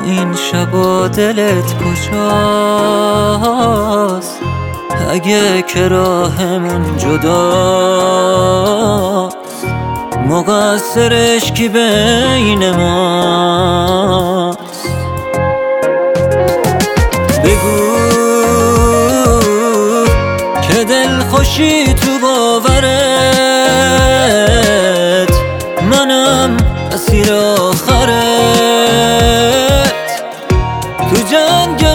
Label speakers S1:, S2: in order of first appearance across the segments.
S1: این شبا دلت کجاست؟ اگه که راهمون جداست مقصرش کی بین ماست؟ بگو که دل خوشی تو باورت، منم اسیر آخرت، تو جنگ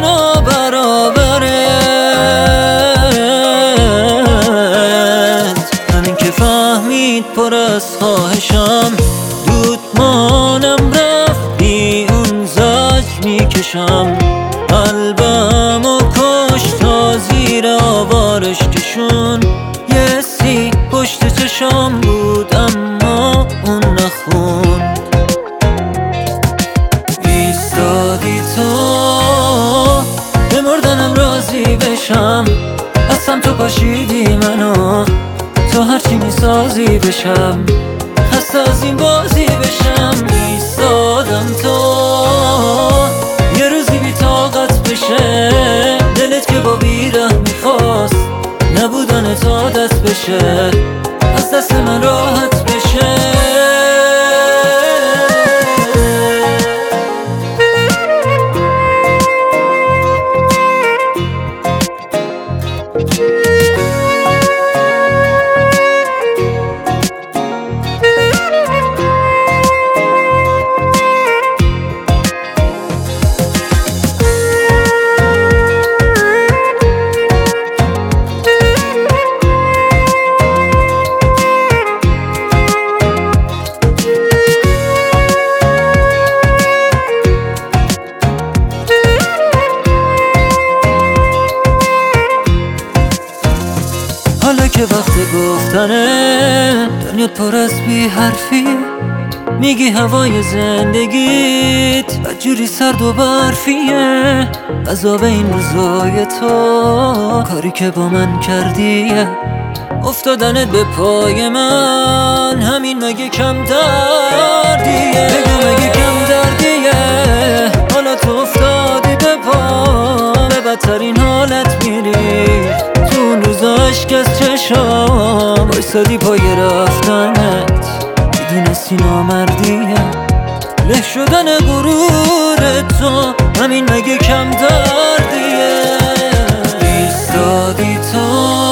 S1: نابرابرت. همین که فهمید پر از خواهشم، دودمانم رفت بی اون زجر میکشم. قلبم و کش تا زیر آوارش کشون. یه سی پشت چشام بود اما اون نخوند. ایستادی تو به مردنم راضی بشم، اصلا تو پاشیدی منو تو هرچی میسازی بشم. خسته از این بازی بشم. ایستادم تو یه روزی بی طاقت بشه، دلت که با بیره میخواست نبودن تا دست بشه، از دست من راحت بشه. حالا که وقت گفتنه، دنیات پر از بی حرفی، میگی هوای زندگیت بدجوری سرد و برفیه. عذاب این روزای تو کاری که با من کردیه، افتادنت به پای من همین مگه کم دردیه؟ بگو مگه کم دردیه؟ حالا تو افتادی به پا، به بدترین حالت میری. تو اون روزا عشق از چشام بایستادی پای رفتنت، میدونستی نامردیه. له شدن غرور تو همین مگه کم دردیه؟ ایستادی تو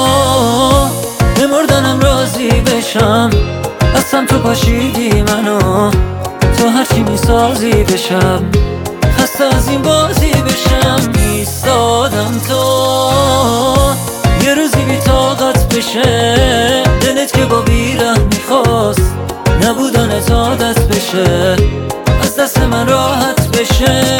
S1: به مردنم راضی بشم، اصلا تو پاشیدی منو تو هرچی میسازی بشم. خسته از این بازی بشم. ایستادم تو یه روزی بی طاقت بشه، دلت که با بیره میخواست نبودن تا دست بشه، از دست من راحت بشه.